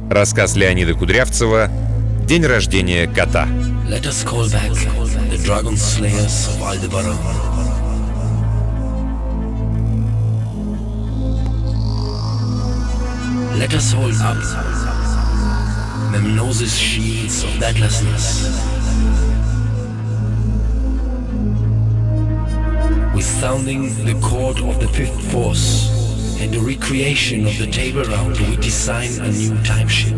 Рассказ Леонида Кудрявцева «День рождения кота». Let us call back the dragon slayers of Aldebaran. Let us hold up Memnosis' shields of deathlessness, with sounding the chord of the fifth force and the recreation of the table round, we design a new timeship.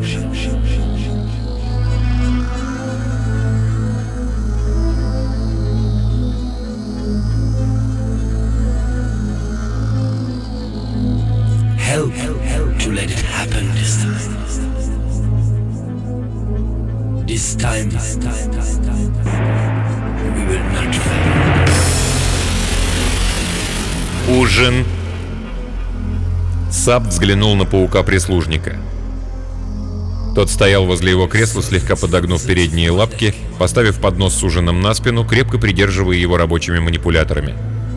Help to let it happen this time. This time we will not fail. Ужин. Сап взглянул на паука-прислужника. Тот стоял возле его кресла, слегка подогнув передние лапки, поставив поднос с ужином на спину, крепко придерживая его рабочими манипуляторами.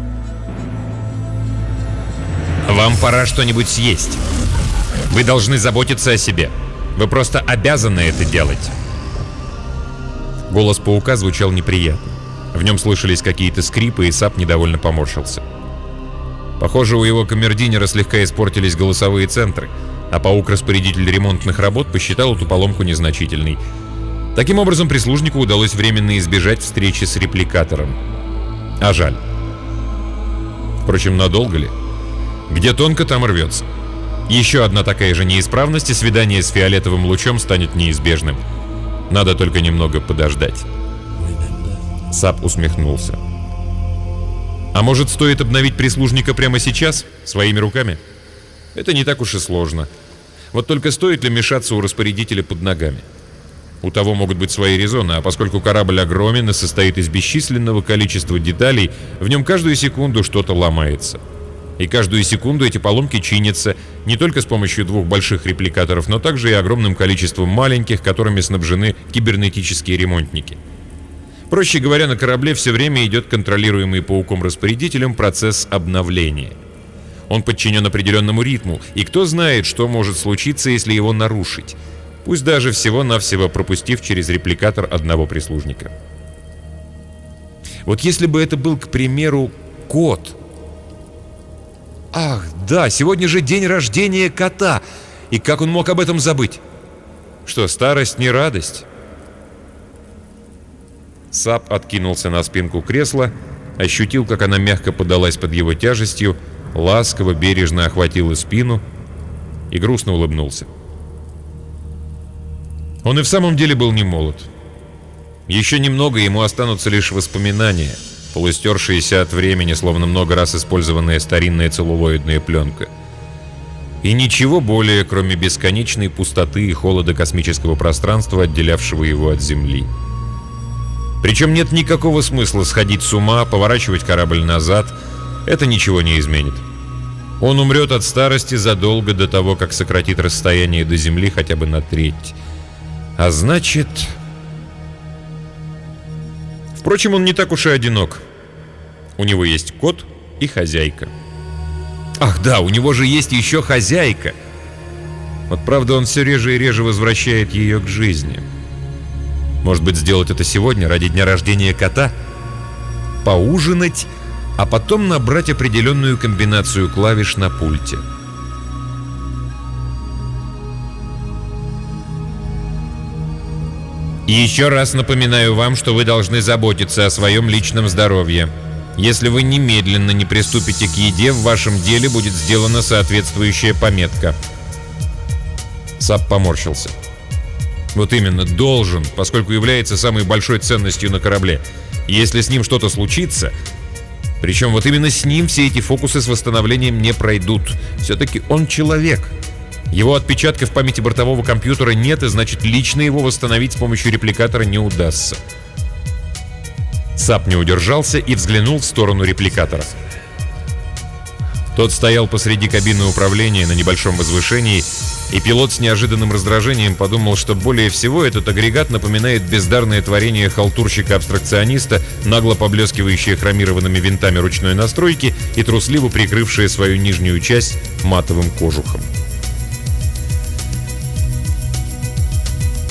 «Вам пора что-нибудь съесть. Вы должны заботиться о себе. Вы просто обязаны это делать». Голос паука звучал неприятно. В нем слышались какие-то скрипы, и Сап недовольно поморщился. Похоже, у его камердинера слегка испортились голосовые центры, а паук-распорядитель ремонтных работ посчитал эту поломку незначительной. Таким образом, прислужнику удалось временно избежать встречи с репликатором. А жаль. Впрочем, надолго ли? Где тонко, там рвется. Еще одна такая же неисправность, и свидание с фиолетовым лучом станет неизбежным. Надо только немного подождать. Сап усмехнулся. А может, стоит обновить прислужника прямо сейчас, своими руками? Это не так уж и сложно. Вот только стоит ли мешаться у распорядителя под ногами? У того могут быть свои резоны, а поскольку корабль огромен и состоит из бесчисленного количества деталей, в нем каждую секунду что-то ломается. И каждую секунду эти поломки чинятся не только с помощью двух больших репликаторов, но также и огромным количеством маленьких, которыми снабжены кибернетические ремонтники. Проще говоря, на корабле все время идет контролируемый пауком-распорядителем процесс обновления. Он подчинен определенному ритму, и кто знает, что может случиться, если его нарушить, пусть даже всего-навсего пропустив через репликатор одного прислужника. Вот если бы это был, к примеру, кот. Ах, да, сегодня же день рождения кота, и как он мог об этом забыть? Что, старость не радость? Сап откинулся на спинку кресла, ощутил, как она мягко подалась под его тяжестью, ласково, бережно охватила спину и грустно улыбнулся. Он и в самом деле был не молод. Еще немного, ему останутся лишь воспоминания, полустершиеся от времени, словно много раз использованная старинная целлулоидная пленка. И ничего более, кроме бесконечной пустоты и холода космического пространства, отделявшего его от Земли. Причем нет никакого смысла сходить с ума, поворачивать корабль назад. Это ничего не изменит. Он умрет от старости задолго до того, как сократит расстояние до Земли хотя бы на треть. А значит... Впрочем, он не так уж и одинок. У него есть кот и хозяйка. Ах да, у него же есть еще хозяйка. Вот правда, он все реже и реже возвращает ее к жизни. Может быть, сделать это сегодня, ради дня рождения кота? Поужинать, а потом набрать определенную комбинацию клавиш на пульте. И еще раз напоминаю вам, что вы должны заботиться о своем личном здоровье. Если вы немедленно не приступите к еде, в вашем деле будет сделана соответствующая пометка. Сап поморщился. Вот именно, должен, поскольку является самой большой ценностью на корабле. Если с ним что-то случится, причем вот именно с ним все эти фокусы с восстановлением не пройдут. Все-таки он человек. Его отпечатка в памяти бортового компьютера нет, и значит, лично его восстановить с помощью репликатора не удастся. Сап не удержался и взглянул в сторону репликатора. Тот стоял посреди кабины управления на небольшом возвышении, и пилот с неожиданным раздражением подумал, что более всего этот агрегат напоминает бездарное творение халтурщика-абстракциониста, нагло поблескивающее хромированными винтами ручной настройки и трусливо прикрывшее свою нижнюю часть матовым кожухом.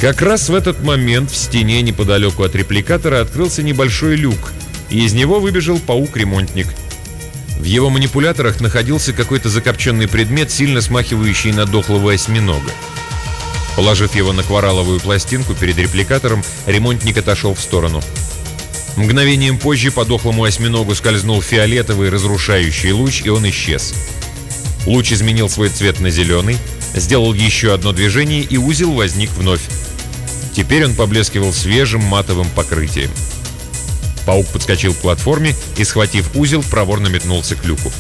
Как раз в этот момент в стене неподалеку от репликатора открылся небольшой люк, и из него выбежал паук-ремонтник. В его манипуляторах находился какой-то закопченный предмет, сильно смахивающий на дохлого осьминога. Положив его на коралловую пластинку перед репликатором, ремонтник отошел в сторону. Мгновением позже по дохлому осьминогу скользнул фиолетовый разрушающий луч, и он исчез. Луч изменил свой цвет на зеленый, сделал еще одно движение, и узел возник вновь. Теперь он поблескивал свежим матовым покрытием. Паук подскочил к платформе и, схватив узел, проворно метнулся к люку.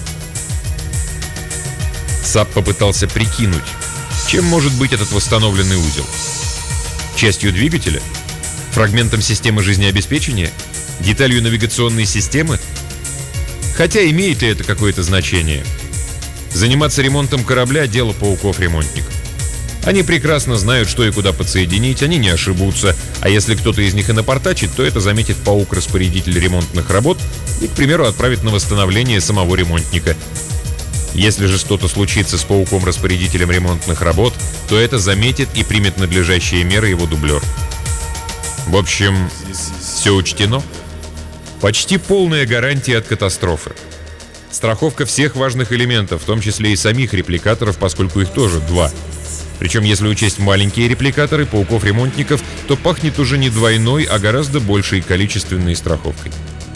Сап попытался прикинуть, чем может быть этот восстановленный узел. Частью двигателя? Фрагментом системы жизнеобеспечения? Деталью навигационной системы? Хотя имеет ли это какое-то значение? Заниматься ремонтом корабля – дело пауков-ремонтников. Они прекрасно знают, что и куда подсоединить, они не ошибутся, а если кто-то из них и напортачит, то это заметит паук-распорядитель ремонтных работ и, к примеру, отправит на восстановление самого ремонтника. Если же что-то случится с пауком-распорядителем ремонтных работ, то это заметит и примет надлежащие меры его дублер. В общем, все учтено. Почти полная гарантия от катастрофы. Страховка всех важных элементов, в том числе и самих репликаторов, поскольку их тоже 2. Причем, если учесть маленькие репликаторы пауков-ремонтников, то пахнет уже не двойной, а гораздо большей количественной страховкой.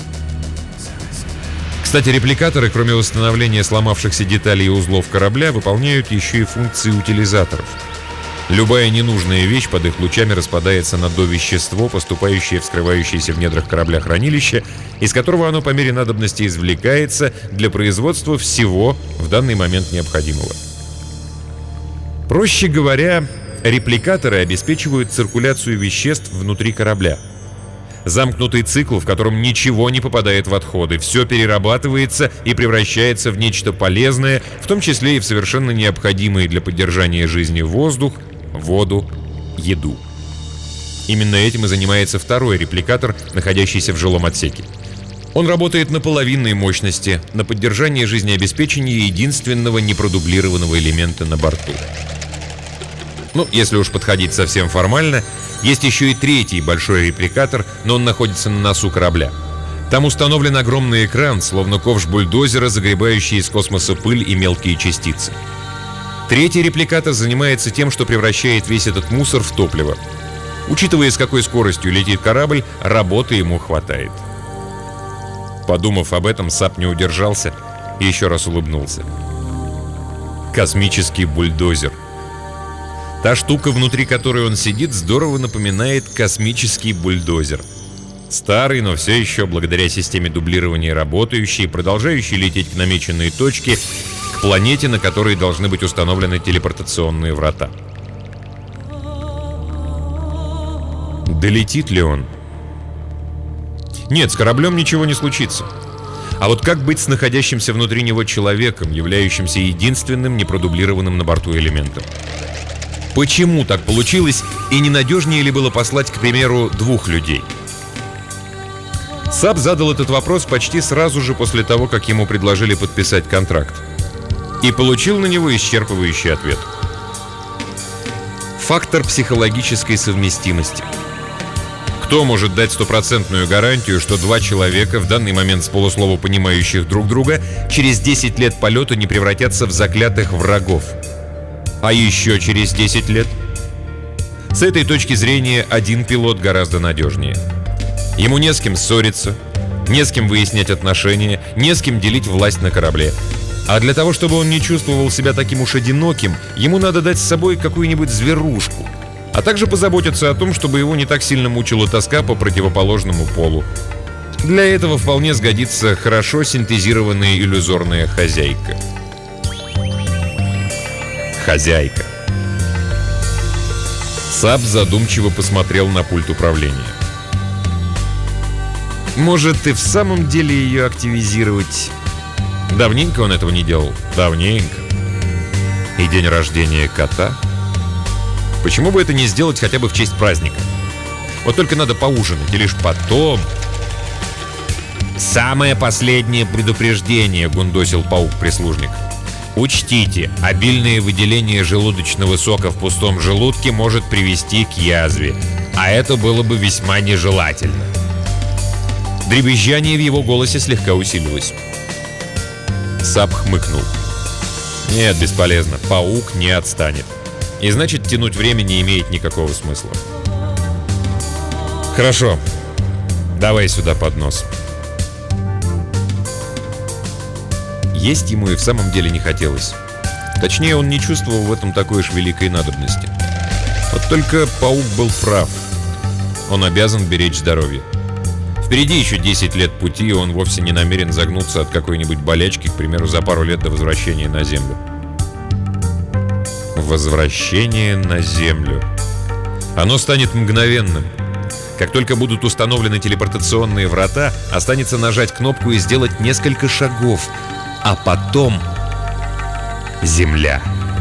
Кстати, репликаторы, кроме восстановления сломавшихся деталей и узлов корабля, выполняют еще и функции утилизаторов. Любая ненужная вещь под их лучами распадается на довещество, поступающее в скрывающееся в недрах корабля хранилище, из которого оно по мере надобности извлекается для производства всего в данный момент необходимого. Проще говоря, репликаторы обеспечивают циркуляцию веществ внутри корабля. Замкнутый цикл, в котором ничего не попадает в отходы, все перерабатывается и превращается в нечто полезное, в том числе и в совершенно необходимые для поддержания жизни воздух, воду, еду. Именно этим и занимается второй репликатор, находящийся в жилом отсеке. Он работает на половинной мощности, на поддержание жизнеобеспечения единственного непродублированного элемента на борту. Ну, если уж подходить совсем формально, есть еще и третий большой репликатор, но он находится на носу корабля. Там установлен огромный экран, словно ковш бульдозера, загребающий из космоса пыль и мелкие частицы. Третий репликатор занимается тем, что превращает весь этот мусор в топливо. Учитывая, с какой скоростью летит корабль, работы ему хватает. Подумав об этом, Сап не удержался и еще раз улыбнулся. Космический бульдозер. Та штука, внутри которой он сидит, здорово напоминает космический бульдозер. Старый, но все еще, благодаря системе дублирования работающий, продолжающий лететь к намеченной точке, к планете, на которой должны быть установлены телепортационные врата. Долетит ли он? Нет, с кораблем ничего не случится. А вот как быть с находящимся внутри него человеком, являющимся единственным непродублированным на борту элементом? Почему так получилось, и ненадежнее ли было послать, к примеру, 2 людей? Сап задал этот вопрос почти сразу же после того, как ему предложили подписать контракт. И получил на него исчерпывающий ответ. Фактор психологической совместимости. Кто может дать стопроцентную гарантию, что 2 человека, в данный момент с полуслова понимающих друг друга, через 10 лет полета не превратятся в заклятых врагов? А еще через 10 лет? С этой точки зрения один пилот гораздо надежнее. Ему не с кем ссориться, не с кем выяснять отношения, не с кем делить власть на корабле. А для того, чтобы он не чувствовал себя таким уж одиноким, ему надо дать с собой какую-нибудь зверушку, а также позаботиться о том, чтобы его не так сильно мучила тоска по противоположному полу. Для этого вполне сгодится хорошо синтезированная иллюзорная хозяйка. Хозяйка. Сап задумчиво посмотрел на пульт управления. Может, и в самом деле ее активизировать? Давненько он этого не делал. Давненько. И день рождения кота? Почему бы это не сделать хотя бы в честь праздника? Вот только надо поужинать, и лишь потом... «Самое последнее предупреждение», — гундосил паук-прислужник. Учтите, обильное выделение желудочного сока в пустом желудке может привести к язве, а это было бы весьма нежелательно. Дребезжание в его голосе слегка усилилось. Сап хмыкнул. Нет, бесполезно, паук не отстанет. И значит, тянуть время не имеет никакого смысла. Хорошо, давай сюда поднос. Есть ему и в самом деле не хотелось. Точнее, он не чувствовал в этом такой уж великой надобности. Вот только паук был прав. Он обязан беречь здоровье. Впереди еще 10 лет пути, и он вовсе не намерен загнуться от какой-нибудь болячки, к примеру, за пару лет до возвращения на Землю. Возвращение на Землю. Оно станет мгновенным. Как только будут установлены телепортационные врата, останется нажать кнопку и сделать несколько шагов. А потом Земля.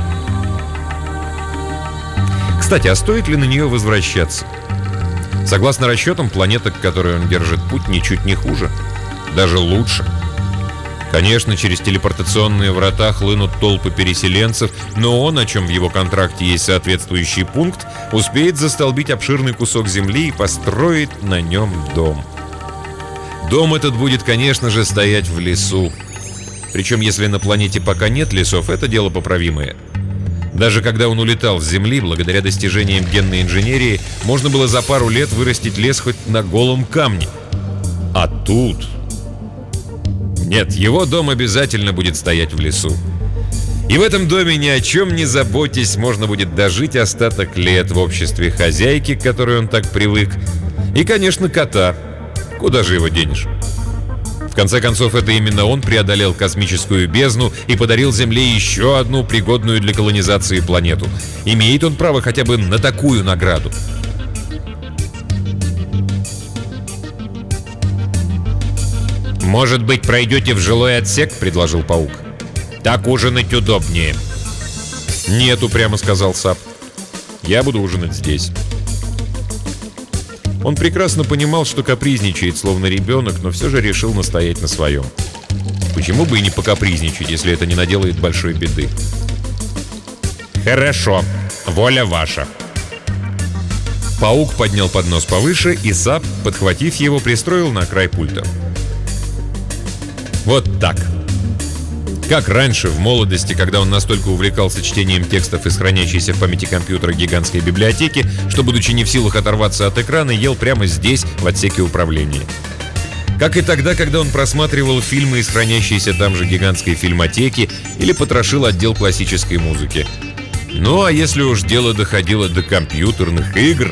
Кстати, а стоит ли на нее возвращаться? Согласно расчетам, планета, к которой он держит путь, ничуть не хуже. Даже лучше. Конечно, через телепортационные врата хлынут толпы переселенцев, но он, о чем в его контракте есть соответствующий пункт, успеет застолбить обширный кусок земли и построить на нем дом. Дом этот будет, конечно же, стоять в лесу. Причем, если на планете пока нет лесов, это дело поправимое. Даже когда он улетал с Земли, благодаря достижениям генной инженерии, можно было за пару лет вырастить лес хоть на голом камне. А тут... Нет, его дом обязательно будет стоять в лесу. И в этом доме ни о чем не заботьтесь, можно будет дожить остаток лет в обществе хозяйки, к которой он так привык, и, конечно, кота. Куда же его денешь? В конце концов, это именно он преодолел космическую бездну и подарил Земле еще одну пригодную для колонизации планету. Имеет он право хотя бы на такую награду. «Может быть, пройдете в жилой отсек?» — предложил паук. «Так ужинать удобнее». «Нет», — упрямо сказал Сап. «Я буду ужинать здесь». Он прекрасно понимал, что капризничает, словно ребенок, но все же решил настоять на своем. Почему бы и не покапризничать, если это не наделает большой беды? «Хорошо, воля ваша». Паук поднял поднос повыше, и Сап, подхватив его, пристроил на край пульта. Вот так. Как раньше, в молодости, когда он настолько увлекался чтением текстов из хранящейся в памяти компьютера гигантской библиотеки, что, будучи не в силах оторваться от экрана, ел прямо здесь, в отсеке управления. Как и тогда, когда он просматривал фильмы из хранящейся там же гигантской фильмотеки или потрошил отдел классической музыки. Ну, а если уж дело доходило до компьютерных игр...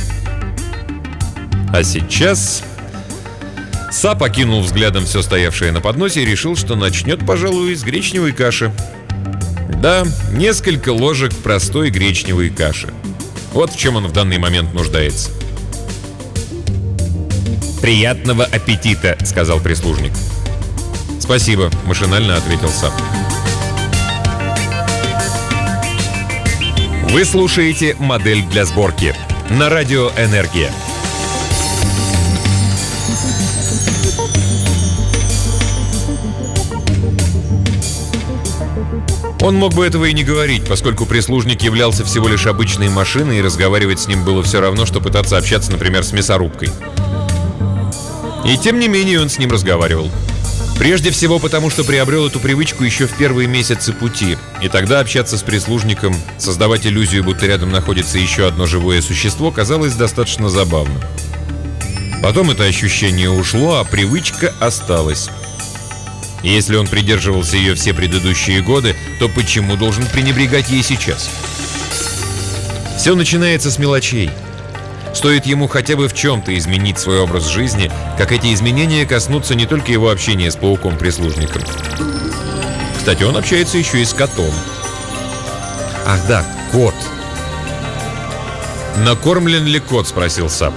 А сейчас... Сап окинул взглядом все стоявшее на подносе и решил, что начнет, пожалуй, с гречневой каши. Да, несколько ложек простой гречневой каши. Вот в чем он в данный момент нуждается. «Приятного аппетита», — сказал прислужник. «Спасибо», — машинально ответил Сап. Вы слушаете «Модель для сборки» на радио «Энергия». Он мог бы этого и не говорить, поскольку прислужник являлся всего лишь обычной машиной, и разговаривать с ним было все равно, что пытаться общаться, например, с мясорубкой. И тем не менее он с ним разговаривал. Прежде всего потому, что приобрел эту привычку еще в первые месяцы пути, и тогда общаться с прислужником, создавать иллюзию, будто рядом находится еще одно живое существо, казалось достаточно забавным. Потом это ощущение ушло, а привычка осталась. И если он придерживался ее все предыдущие годы, то почему должен пренебрегать ей сейчас? Все начинается с мелочей. Стоит ему хотя бы в чем-то изменить свой образ жизни, как эти изменения коснутся не только его общения с пауком-прислужником. Кстати, он общается еще и с котом. Ах да, кот. «Накормлен ли кот?» — спросил Сап.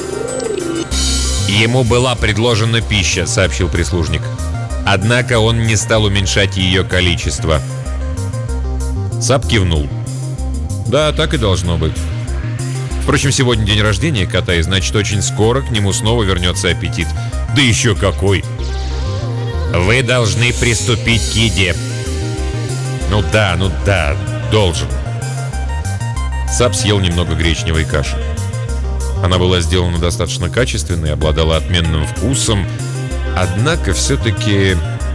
«Ему была предложена пища», — сообщил прислужник. Однако он не стал уменьшать ее количество. Сап кивнул. Да, так и должно быть. Впрочем, сегодня день рождения кота, и значит, очень скоро к нему снова вернется аппетит. Да еще какой! Вы должны приступить к еде. Ну да, должен. Сап съел немного гречневой каши. Она была сделана достаточно качественно и обладала отменным вкусом. Однако все-таки...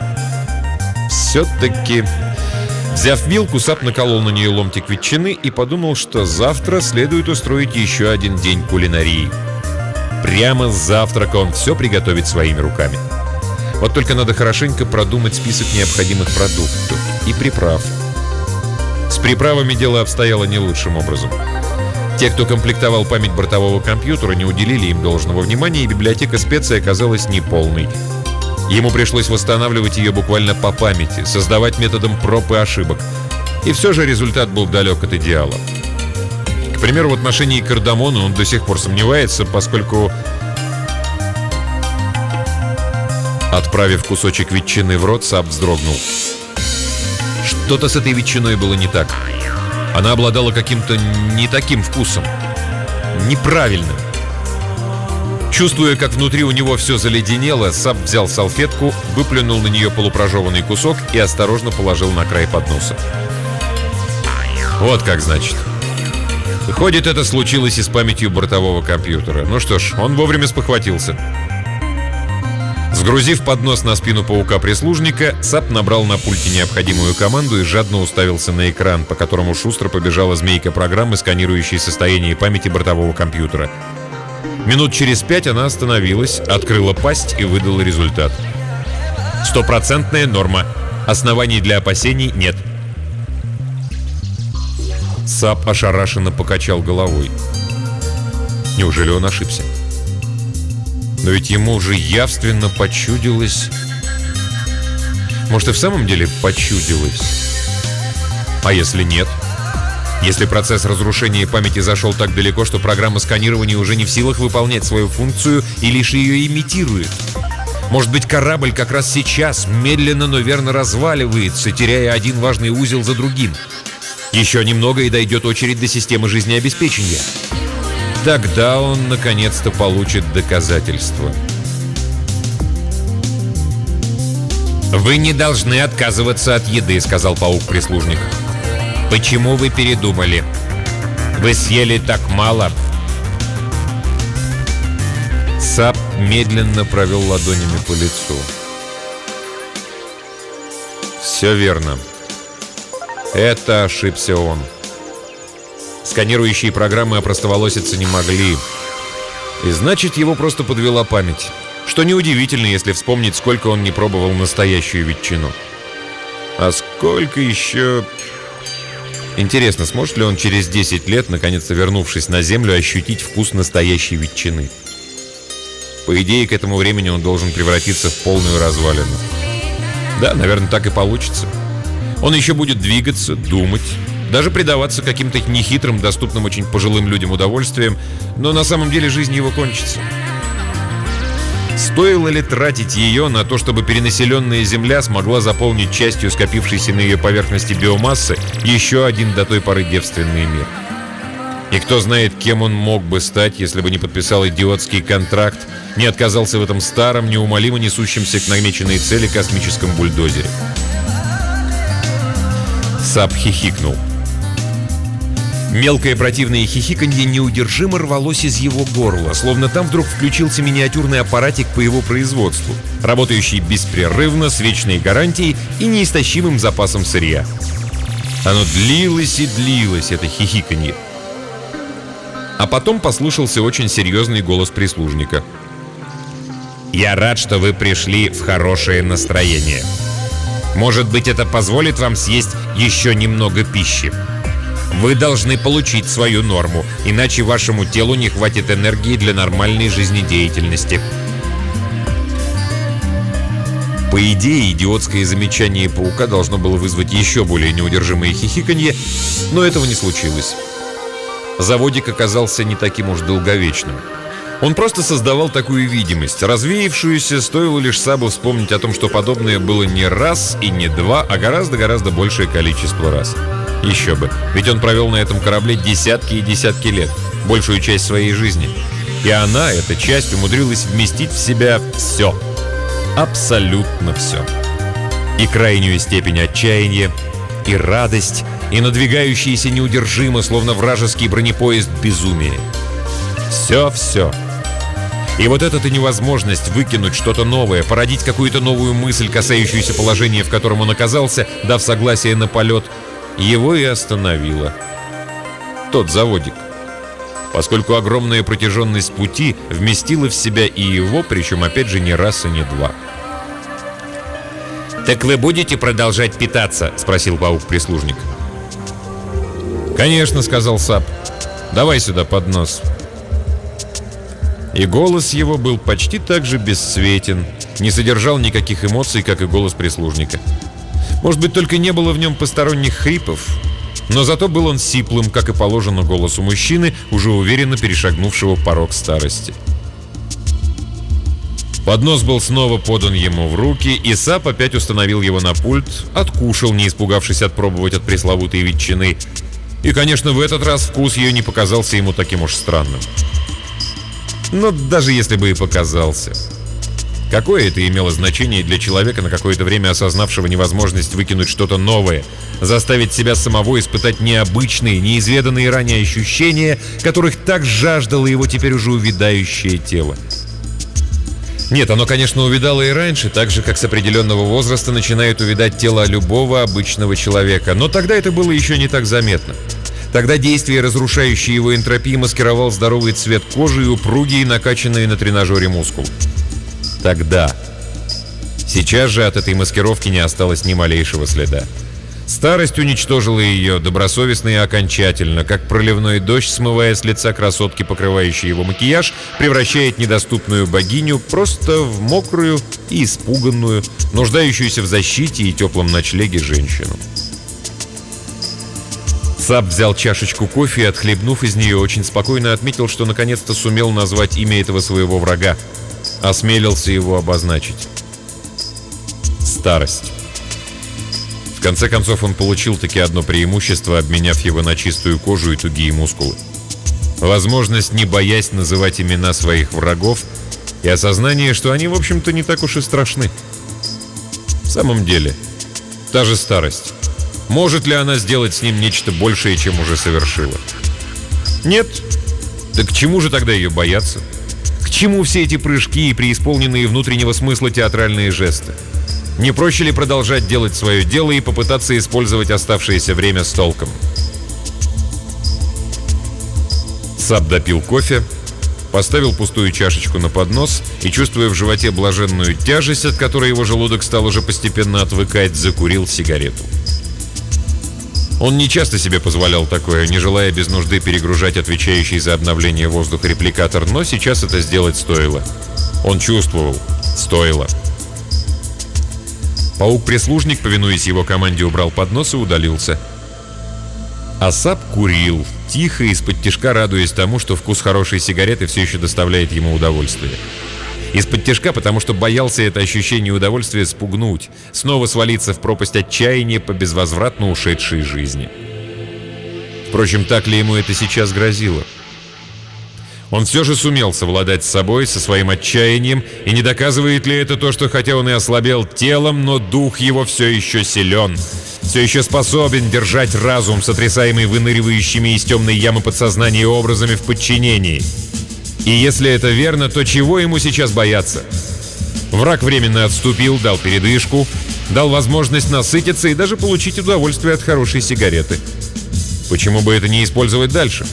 Взяв вилку, Сап наколол на нее ломтик ветчины и подумал, что завтра следует устроить еще один день кулинарии. Прямо с завтрака он все приготовит своими руками. Вот только надо хорошенько продумать список необходимых продуктов и приправ. С приправами дело обстояло не лучшим образом. Те, кто комплектовал память бортового компьютера, не уделили им должного внимания, и библиотека специй оказалась неполной. Ему пришлось восстанавливать ее буквально по памяти, создавать методом проб и ошибок. И все же результат был далек от идеала. К примеру, в отношении кардамона он до сих пор сомневается, поскольку, отправив кусочек ветчины в рот, Сап вздрогнул. Что-то с этой ветчиной было не так. Она обладала каким-то не таким вкусом. Неправильным. Чувствуя, как внутри у него все заледенело, Сап взял салфетку, выплюнул на нее полупрожеванный кусок и осторожно положил на край подноса. Вот как значит. Выходит, это случилось и с памятью бортового компьютера. Ну что ж, он вовремя спохватился. Сгрузив поднос на спину паука-прислужника, Сап набрал на пульте необходимую команду и жадно уставился на экран, по которому шустро побежала змейка программы, сканирующей состояние памяти бортового компьютера. Минут через 5 она остановилась, открыла пасть и выдала результат. 100% норма. Оснований для опасений нет. Сап ошарашенно покачал головой. Неужели он ошибся? Но ведь ему уже явственно почудилось... Может, и в самом деле почудилось? А если нет? Если процесс разрушения памяти зашел так далеко, что программа сканирования уже не в силах выполнять свою функцию и лишь ее имитирует? Может быть, корабль как раз сейчас медленно, но верно разваливается, теряя один важный узел за другим? Еще немного, и дойдет очередь до системы жизнеобеспечения. Тогда он наконец-то получит доказательства. «Вы не должны отказываться от еды», — сказал паук-прислужник. «Почему вы передумали? Вы съели так мало». Сап медленно провел ладонями по лицу. Все верно. Это ошибся он. Сканирующие программы опростоволоситься не могли. И значит, его просто подвела память. Что неудивительно, если вспомнить, сколько он не пробовал настоящую ветчину. А сколько еще... Интересно, сможет ли он через 10 лет, наконец-то вернувшись на Землю, ощутить вкус настоящей ветчины? По идее, к этому времени он должен превратиться в полную развалину. Да, наверное, так и получится. Он еще будет двигаться, думать, даже предаваться каким-то нехитрым, доступным очень пожилым людям удовольствиям, но на самом деле жизнь его кончится. Стоило ли тратить ее на то, чтобы перенаселенная Земля смогла заполнить частью скопившейся на ее поверхности биомассы еще один до той поры девственный мир? И кто знает, кем он мог бы стать, если бы не подписал идиотский контракт, не отказался в этом старом, неумолимо несущемся к намеченной цели космическом бульдозере. Сап хихикнул. Мелкое противное хихиканье неудержимо рвалось из его горла, словно там вдруг включился миниатюрный аппаратик по его производству, работающий беспрерывно, с вечной гарантией и неистощимым запасом сырья. Оно длилось и длилось, это хихиканье. А потом послышался очень серьезный голос прислужника. «Я рад, что вы пришли в хорошее настроение. Может быть, это позволит вам съесть еще немного пищи. Вы должны получить свою норму, иначе вашему телу не хватит энергии для нормальной жизнедеятельности». По идее, идиотское замечание паука должно было вызвать еще более неудержимое хихиканье, но этого не случилось. Заводик оказался не таким уж долговечным. Он просто создавал такую видимость, развеявшуюся, стоило лишь Сабу вспомнить о том, что подобное было не раз и не два, а гораздо-гораздо большее количество раз. Еще бы, ведь он провел на этом корабле десятки и десятки лет, большую часть своей жизни. И она, эта часть, умудрилась вместить в себя все. Абсолютно все. И крайнюю степень отчаяния, и радость, и надвигающееся неудержимо, словно вражеский бронепоезд, безумие. Все. И вот эта невозможность выкинуть что-то новое, породить какую-то новую мысль, касающуюся положения, в котором он оказался, дав согласие на полет, его и остановила. Тот заводик. Поскольку огромная протяженность пути вместила в себя и его, причем опять же не раз и не два. «Так вы будете продолжать питаться?» — спросил паук-прислужник. «Конечно», — сказал Сап. «Давай сюда поднос». И голос его был почти так же бесцветен, не содержал никаких эмоций, как и голос прислужника. Может быть, только не было в нем посторонних хрипов, но зато был он сиплым, как и положено голосу мужчины, уже уверенно перешагнувшего порог старости. Поднос был снова подан ему в руки, и Сап опять установил его на пульт, откушал, не испугавшись отпробовать от пресловутой ветчины. И, конечно, в этот раз вкус ее не показался ему таким уж странным. Но даже если бы и показался, какое это имело значение для человека, на какое-то время осознавшего невозможность выкинуть что-то новое, заставить себя самого испытать необычные, неизведанные ранее ощущения, которых так жаждало его теперь уже увядающее тело? Нет, оно, конечно, увядало и раньше, так же, как с определенного возраста начинает увядать тело любого обычного человека, но тогда это было еще не так заметно. Тогда действие, разрушающее его энтропии, маскировал здоровый цвет кожи и упругие, накачанные на тренажере мускулы. Тогда. Сейчас же от этой маскировки не осталось ни малейшего следа. Старость уничтожила ее добросовестно и окончательно, как проливной дождь, смывая с лица красотки, покрывающей его макияж, превращает недоступную богиню просто в мокрую и испуганную, нуждающуюся в защите и теплом ночлеге женщину. Сап взял чашечку кофе и, отхлебнув из нее, очень спокойно отметил, что наконец-то сумел назвать имя этого своего врага. Осмелился его обозначить. Старость. В конце концов, он получил таки одно преимущество, обменяв его на чистую кожу и тугие мускулы. Возможность, не боясь называть имена своих врагов, и осознание, что они, в общем-то, не так уж и страшны. В самом деле, та же старость. Может ли она сделать с ним нечто большее, чем уже совершила? Нет. Так к чему же тогда ее бояться? К чему все эти прыжки и преисполненные внутреннего смысла театральные жесты? Не проще ли продолжать делать свое дело и попытаться использовать оставшееся время с толком? Сап допил кофе, поставил пустую чашечку на поднос и, чувствуя в животе блаженную тяжесть, от которой его желудок стал уже постепенно отвыкать, закурил сигарету. Он не часто себе позволял такое, не желая без нужды перегружать отвечающий за обновление воздуха репликатор, но сейчас это сделать стоило. Он чувствовал, стоило. Паук-прислужник, повинуясь его команде, убрал поднос и удалился. А Сап курил, тихо, из-под-тишка радуясь тому, что вкус хорошей сигареты все еще доставляет ему удовольствие. Из-под-тишка, потому что боялся это ощущение удовольствия спугнуть, снова свалиться в пропасть отчаяния по безвозвратно ушедшей жизни. Впрочем, так ли ему это сейчас грозило? Он все же сумел совладать с собой, со своим отчаянием, и не доказывает ли это то, что хотя он и ослабел телом, но дух его все еще силен, все еще способен держать разум, сотрясаемый выныривающими из темной ямы подсознания образами в подчинении? И если это верно, то чего ему сейчас бояться? Враг временно отступил, дал передышку, дал возможность насытиться и даже получить удовольствие от хорошей сигареты. Почему бы это не использовать дальше?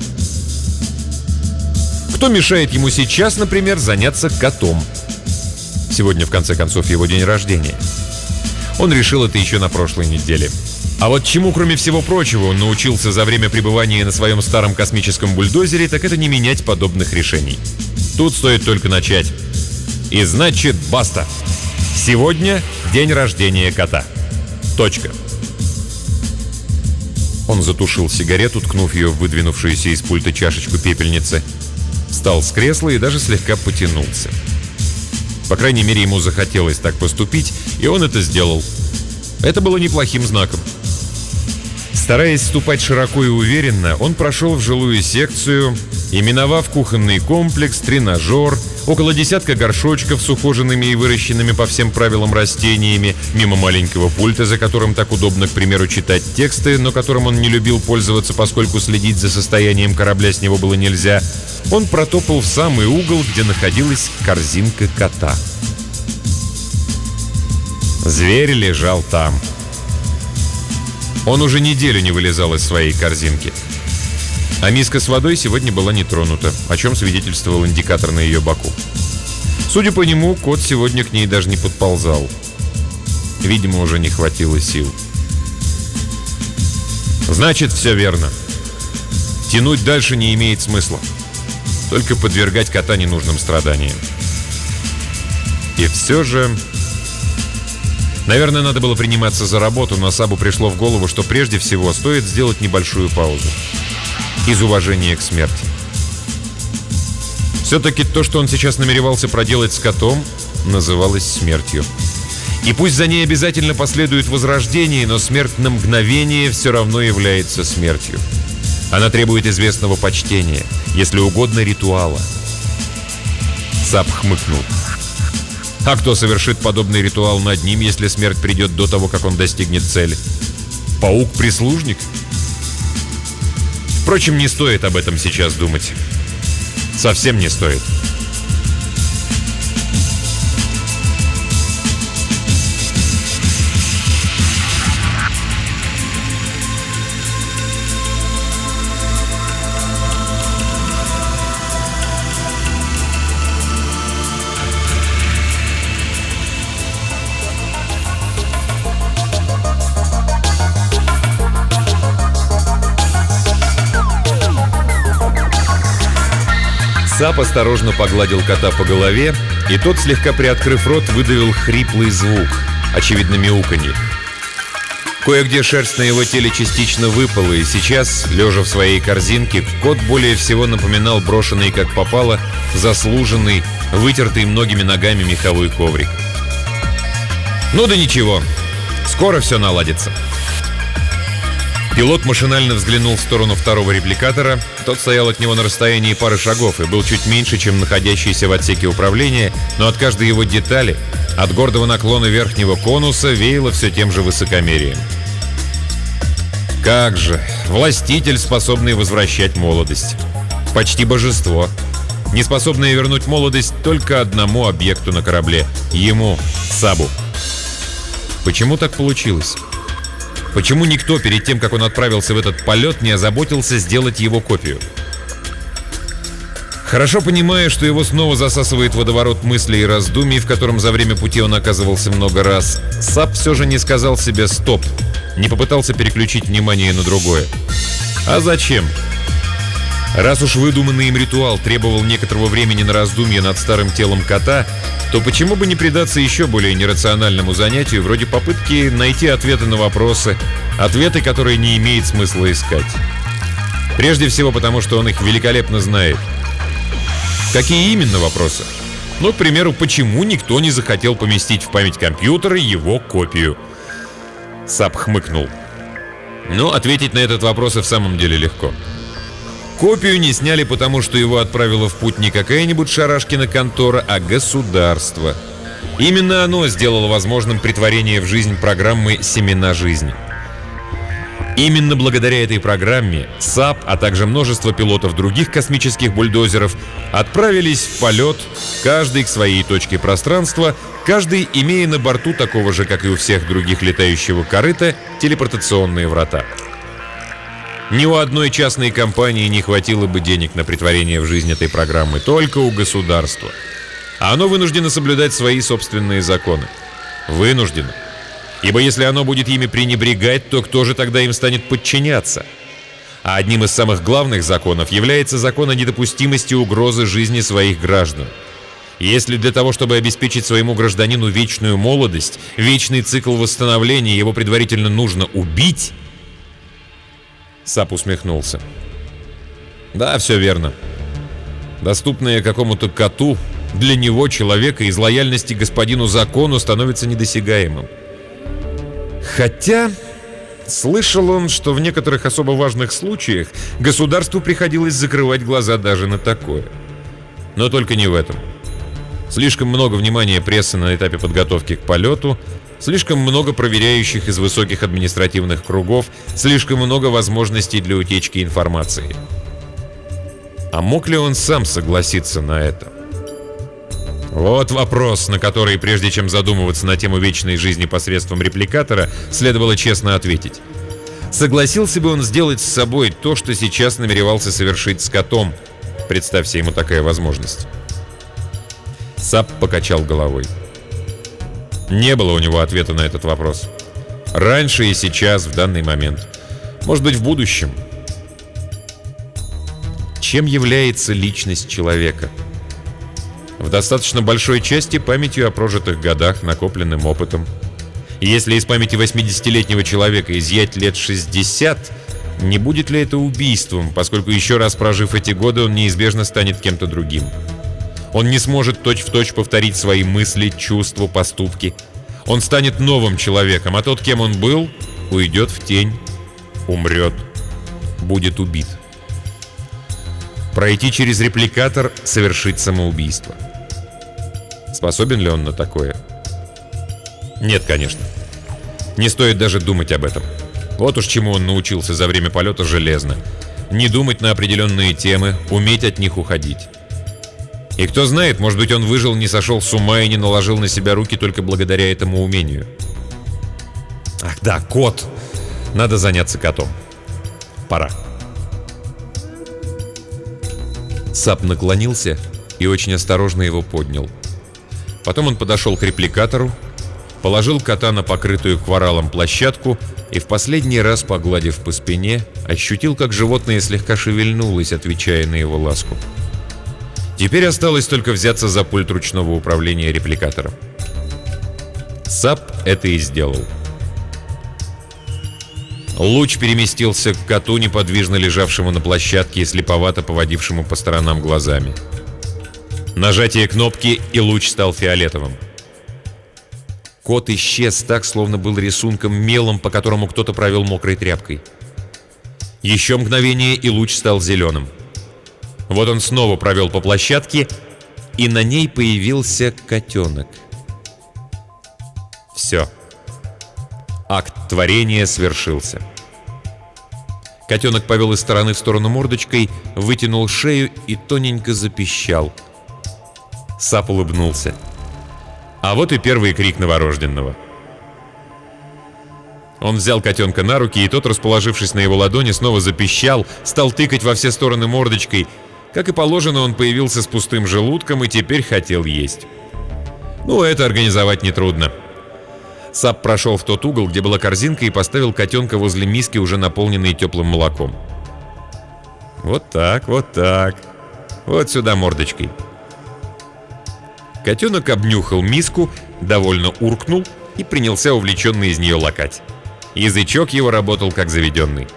Кто мешает ему сейчас, например, заняться котом? Сегодня, в конце концов, его день рождения. Он решил это еще на прошлой неделе. А вот чему, кроме всего прочего, он научился за время пребывания на своем старом космическом бульдозере, так это не менять подобных решений. Тут стоит только начать. И значит, баста. Сегодня день рождения кота. Точка. Он затушил сигарету, ткнув ее в выдвинувшуюся из пульта чашечку пепельницы. Встал с кресла и даже слегка потянулся. По крайней мере, ему захотелось так поступить, и он это сделал. Это было неплохим знаком. Стараясь ступать широко и уверенно, он прошел в жилую секцию, И миновав кухонный комплекс, тренажер, около десятка горшочков с ухоженными и выращенными по всем правилам растениями, мимо маленького пульта, за которым так удобно, к примеру, читать тексты, но которым он не любил пользоваться, поскольку следить за состоянием корабля с него было нельзя, он протопал в самый угол, где находилась корзинка кота. Зверь лежал там. Он уже неделю не вылезал из своей корзинки. А миска с водой сегодня была не тронута, о чем свидетельствовал индикатор на ее боку. Судя по нему, кот сегодня к ней даже не подползал. Видимо, уже не хватило сил. Значит, все верно. Тянуть дальше не имеет смысла. Только подвергать кота ненужным страданиям. И все же... Наверное, надо было приниматься за работу, но Сабу пришло в голову, что прежде всего стоит сделать небольшую паузу. Из уважения к смерти. Все-таки то, что он сейчас намеревался проделать с котом, называлось смертью. И пусть за ней обязательно последует возрождение, но смерть на мгновение все равно является смертью. Она требует известного почтения, если угодно ритуала. Саб хмыкнул. А кто совершит подобный ритуал над ним, если смерть придет до того, как он достигнет цели? Паук-прислужник? Впрочем, не стоит об этом сейчас думать. Совсем не стоит. Сап осторожно погладил кота по голове, и тот, слегка приоткрыв рот, выдавил хриплый звук, очевидно, мяуканье. Кое-где шерсть на его теле частично выпала, и сейчас, лежа в своей корзинке, кот более всего напоминал брошенный, как попало, заслуженный, вытертый многими ногами меховой коврик. Ну да ничего, скоро все наладится. Пилот машинально взглянул в сторону второго репликатора. Тот стоял от него на расстоянии пары шагов и был чуть меньше, чем находящийся в отсеке управления, но от каждой его детали, от гордого наклона верхнего конуса, веяло все тем же высокомерием. Как же! Властитель, способный возвращать молодость. Почти божество. Не способное вернуть молодость только одному объекту на корабле. Ему, Сабу. Почему так получилось? Почему никто перед тем, как он отправился в этот полет, не озаботился сделать его копию? Хорошо понимая, что его снова засасывает водоворот мыслей и раздумий, в котором за время пути он оказывался много раз, Саб все же не сказал себе «стоп», не попытался переключить внимание на другое. А зачем? Раз уж выдуманный им ритуал требовал некоторого времени на раздумье над старым телом кота, то почему бы не предаться еще более нерациональному занятию, вроде попытки найти ответы на вопросы, ответы, которые не имеет смысла искать. Прежде всего потому, что он их великолепно знает. Какие именно вопросы? Ну, к примеру, почему никто не захотел поместить в память компьютера его копию? Саб хмыкнул. Ну, ответить на этот вопрос и в самом деле легко. Копию не сняли, потому что его отправило в путь не какая-нибудь шарашкина контора, а государство. Именно оно сделало возможным претворение в жизнь программы «Семена жизни». Именно благодаря этой программе САП, а также множество пилотов других космических бульдозеров отправились в полет, каждый к своей точке пространства, каждый имея на борту такого же, как и у всех других летающего корыта, телепортационные врата. Ни у одной частной компании не хватило бы денег на претворение в жизнь этой программы, только у государства. А оно вынуждено соблюдать свои собственные законы. Вынуждено. Ибо если оно будет ими пренебрегать, то кто же тогда им станет подчиняться? А одним из самых главных законов является закон о недопустимости угрозы жизни своих граждан. И если для того, чтобы обеспечить своему гражданину вечную молодость, вечный цикл восстановления, его предварительно нужно убить... Сап усмехнулся. Да, все верно. Доступное какому-то коту, для него, человека, из лояльности господину закону становится недосягаемым. Хотя, Слышал он, что в некоторых особо важных случаях государству приходилось закрывать глаза даже на такое. Но только не в этом. Слишком много внимания прессы на этапе подготовки к полету, слишком много проверяющих из высоких административных кругов, слишком много возможностей для утечки информации. А мог ли он сам согласиться на это? Вот вопрос, на который, прежде чем задумываться на тему вечной жизни посредством репликатора, следовало честно ответить. Согласился бы он сделать с собой то, что сейчас намеревался совершить с котом? Представься ему такая возможность. Сап покачал головой. Не было у него ответа на этот вопрос. Раньше и сейчас, в данный момент. Может быть, в будущем. Чем является личность человека? В достаточно большой части памятью о прожитых годах, накопленным опытом. И если из памяти 80-летнего человека изъять лет 60, не будет ли это убийством, поскольку еще раз прожив эти годы, он неизбежно станет кем-то другим? Он не сможет точь-в-точь повторить свои мысли, чувства, поступки. Он станет новым человеком, а тот, кем он был, уйдет в тень, умрет, будет убит. Пройти через репликатор, совершить самоубийство. Способен ли он на такое? Нет, конечно. Не стоит даже думать об этом. Вот уж чему он научился за время полета железно. Не думать на определенные темы, уметь от них уходить. И кто знает, может быть, он выжил, не сошел с ума и не наложил на себя руки только благодаря этому умению. Ах да, кот! Надо заняться котом. Пора. Сап наклонился и очень осторожно его поднял. Потом он подошел к репликатору, положил кота на покрытую кваралом площадку и в последний раз, погладив по спине, ощутил, как животное слегка шевельнулось, отвечая на его ласку. Теперь осталось только взяться за пульт ручного управления репликатором. Сап это и сделал. Луч переместился к коту, неподвижно лежавшему на площадке и слеповато поводившему по сторонам глазами. Нажатие кнопки, и луч стал фиолетовым. Кот исчез так, словно был рисунком мелом, по которому кто-то провел мокрой тряпкой. Еще мгновение, и луч стал зеленым. Вот он снова провел по площадке, и на ней появился котенок. Все. Акт творения свершился. Котенок повел из стороны в сторону мордочкой, вытянул шею и тоненько запищал. Сап улыбнулся. А вот и первый крик новорожденного. Он взял котенка на руки, и тот, расположившись на его ладони, снова запищал, стал тыкать во все стороны мордочкой. Как и положено, он появился с пустым желудком и теперь хотел есть. Ну, это организовать нетрудно. Сап прошел в тот угол, где была корзинка, и поставил котенка возле миски, уже наполненной теплым молоком. Вот так, вот так. Вот сюда мордочкой. Котенок обнюхал миску, довольно уркнул и принялся увлеченно из нее лакать. Язычок его работал как заведенный.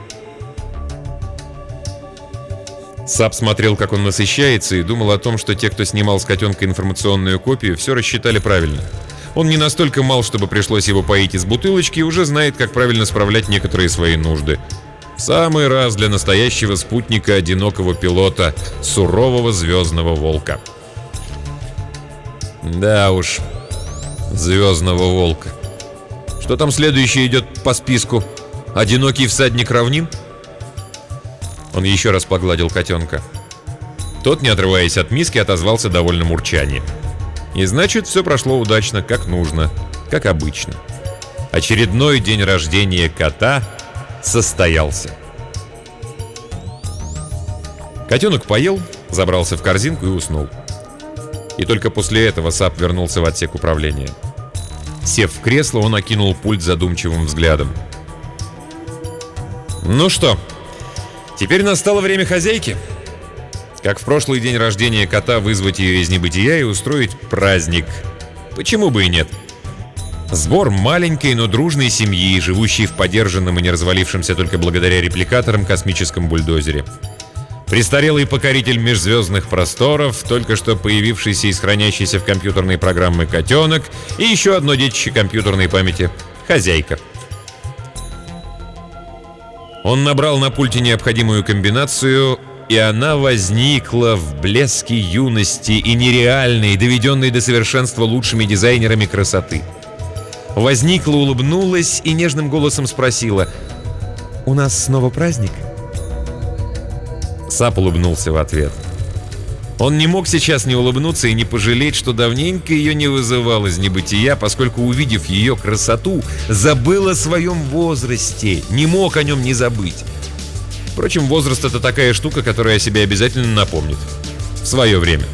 Сап смотрел, как он насыщается, и думал о том, что те, кто снимал с котенка информационную копию, все рассчитали правильно. Он не настолько мал, чтобы пришлось его поить из бутылочки, и уже знает, как правильно справлять некоторые свои нужды. В самый раз для настоящего спутника одинокого пилота, сурового звездного волка. Да уж, звездного волка. Что там следующее идет по списку? Одинокий всадник равнин? Он еще раз погладил котенка. Тот, не отрываясь от миски, отозвался довольным урчанием. И значит, все прошло удачно, как нужно, как обычно. Очередной день рождения кота состоялся. Котенок поел, забрался в корзинку и уснул. И только после этого Сап вернулся в отсек управления. Сев в кресло, он окинул пульт задумчивым взглядом. Ну что, теперь настало время хозяйки. Как в прошлый день рождения кота, вызвать ее из небытия и устроить праздник. Почему бы и нет? Сбор маленькой, но дружной семьи, живущей в подержанном и не развалившемся только благодаря репликаторам космическом бульдозере. Престарелый покоритель межзвездных просторов, только что появившийся из хранящейся в компьютерной программе котенок и еще одно детище компьютерной памяти — хозяйка. Он набрал на пульте необходимую комбинацию, и она возникла в блеске юности и нереальной, доведенной до совершенства лучшими дизайнерами красоты. Возникла, улыбнулась и нежным голосом спросила: «У нас снова праздник?» Сап улыбнулся в ответ. Он не мог сейчас не улыбнуться и не пожалеть, что давненько ее не вызывал из небытия, поскольку, увидев ее красоту, забыл о своем возрасте, не мог о нем не забыть. Впрочем, возраст — это такая штука, которая о себе обязательно напомнит. В свое время.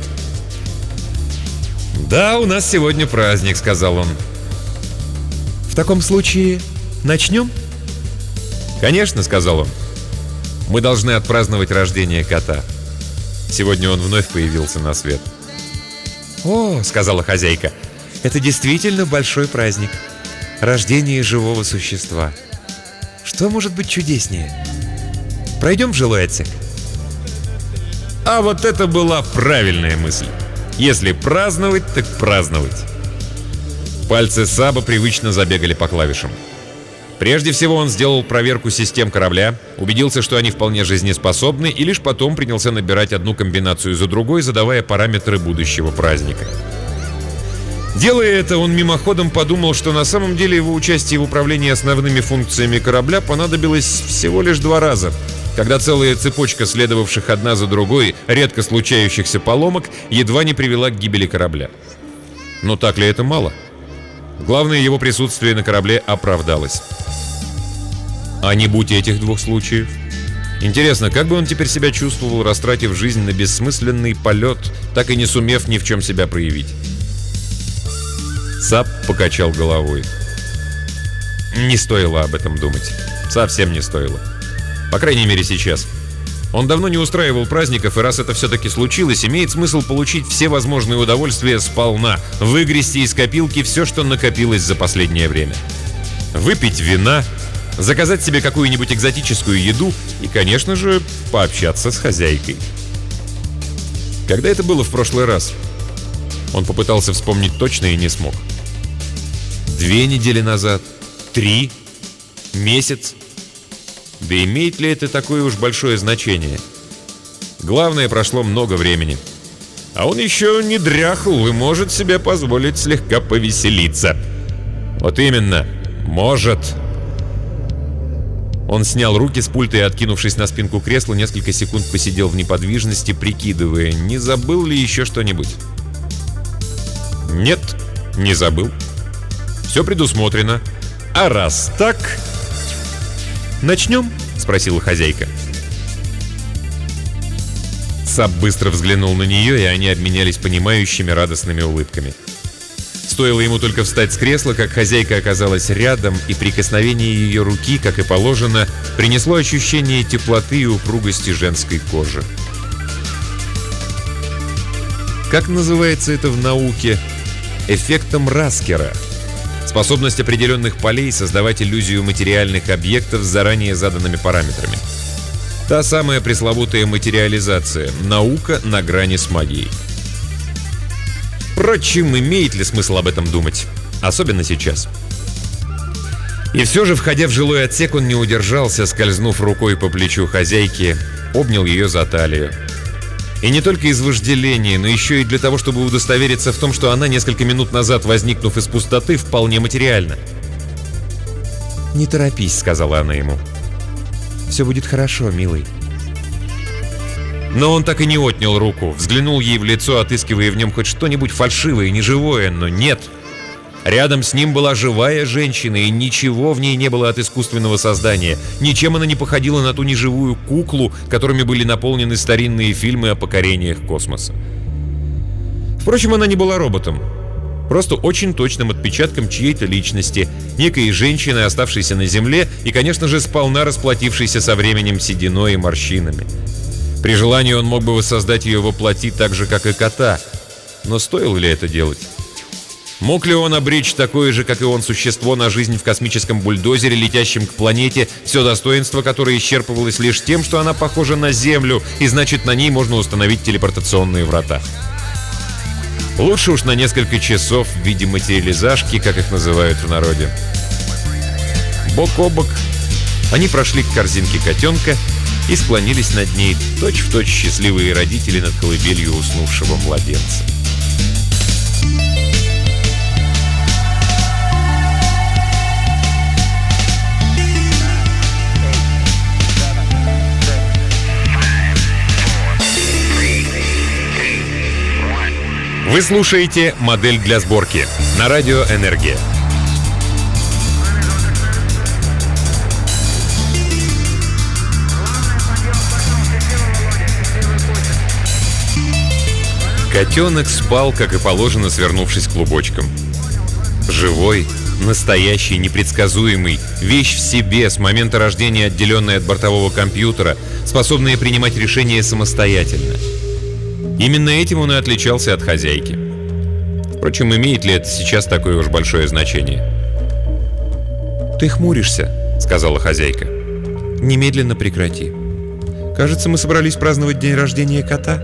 «Да, у нас сегодня праздник», — сказал он. «В таком случае начнем?» «Конечно», — сказал он. «Мы должны отпраздновать рождение кота. Сегодня он вновь появился на свет». «О», — сказала хозяйка, — «это действительно большой праздник. Рождение живого существа. Что может быть чудеснее? Пройдем в жилой отсек». А вот это была правильная мысль. Если праздновать, так праздновать. Пальцы Саба привычно забегали по клавишам. Прежде всего он сделал проверку систем корабля, убедился, что они вполне жизнеспособны, и лишь потом принялся набирать одну комбинацию за другой, задавая параметры будущего праздника. Делая это, он мимоходом подумал, что на самом деле его участие в управлении основными функциями корабля понадобилось всего лишь 2 раза, когда целая цепочка следовавших одна за другой, редко случающихся поломок, едва не привела к гибели корабля. Но так ли это мало? Главное, его присутствие на корабле оправдалось. А не будь этих 2 случаев? Интересно, как бы он теперь себя чувствовал, растратив жизнь на бессмысленный полет, так и не сумев ни в чем себя проявить? Сап покачал головой. Не стоило об этом думать. Совсем не стоило. По крайней мере, сейчас. Он давно не устраивал праздников, и раз это все-таки случилось, имеет смысл получить все возможные удовольствия сполна, выгрести из копилки все, что накопилось за последнее время. Выпить вина, заказать себе какую-нибудь экзотическую еду и, конечно же, пообщаться с хозяйкой. Когда это было в прошлый раз? Он попытался вспомнить точно и не смог. 2 недели назад? 3? Месяц? Да имеет ли это такое уж большое значение? Главное, прошло много времени. А он еще не дряхл и может себе позволить слегка повеселиться. Вот именно, может. Он снял руки с пульта и, откинувшись на спинку кресла, несколько секунд посидел в неподвижности, прикидывая, не забыл ли еще что-нибудь. Нет, не забыл. Все предусмотрено. А раз так... «Начнем?» — спросила хозяйка. Сап быстро взглянул на нее, и они обменялись понимающими радостными улыбками. Стоило ему только встать с кресла, как хозяйка оказалась рядом, и прикосновение ее руки, как и положено, принесло ощущение теплоты и упругости женской кожи. Как называется это в науке? Эффектом Раскера. Способность определенных полей создавать иллюзию материальных объектов с заранее заданными параметрами. Та самая пресловутая материализация, наука на грани с магией. Впрочем, имеет ли смысл об этом думать? Особенно сейчас. И все же, входя в жилой отсек, он не удержался, скользнув рукой по плечу хозяйки, обнял ее за талию. И не только из вожделения, но еще и для того, чтобы удостовериться в том, что она, несколько минут назад возникнув из пустоты, вполне материальна. «Не торопись», — сказала она ему. «Все будет хорошо, милый». Но он так и не отнял руку, взглянул ей в лицо, отыскивая в нем хоть что-нибудь фальшивое, неживое, но нет. Рядом с ним была живая женщина, и ничего в ней не было от искусственного создания. Ничем она не походила на ту неживую куклу, которыми были наполнены старинные фильмы о покорениях космоса. Впрочем, она не была роботом. Просто очень точным отпечатком чьей-то личности, некой женщины, оставшейся на Земле, и, конечно же, сполна расплатившейся со временем сединой и морщинами. При желании он мог бы воссоздать ее во плоти так же, как и кота. Но стоило ли это делать? Мог ли он обречь такое же, как и он, существо на жизнь в космическом бульдозере, летящем к планете, все достоинство которой исчерпывалось лишь тем, что она похожа на Землю, и значит, на ней можно установить телепортационные врата? Лучше уж на несколько часов в виде материализашки, как их называют в народе. Бок о бок Они прошли к корзинке котенка и склонились над ней, точь-в-точь счастливые родители над колыбелью уснувшего младенца. Вы слушаете «Модель для сборки» на радио «Энергия». Котенок спал, как и положено, свернувшись клубочком. Живой, настоящий, непредсказуемый, вещь в себе, с момента рождения отделенная от бортового компьютера, способная принимать решения самостоятельно. Именно этим он и отличался от хозяйки. Впрочем, имеет ли это сейчас такое уж большое значение? «Ты хмуришься», — сказала хозяйка. «Немедленно прекрати. Кажется, мы собрались праздновать день рождения кота».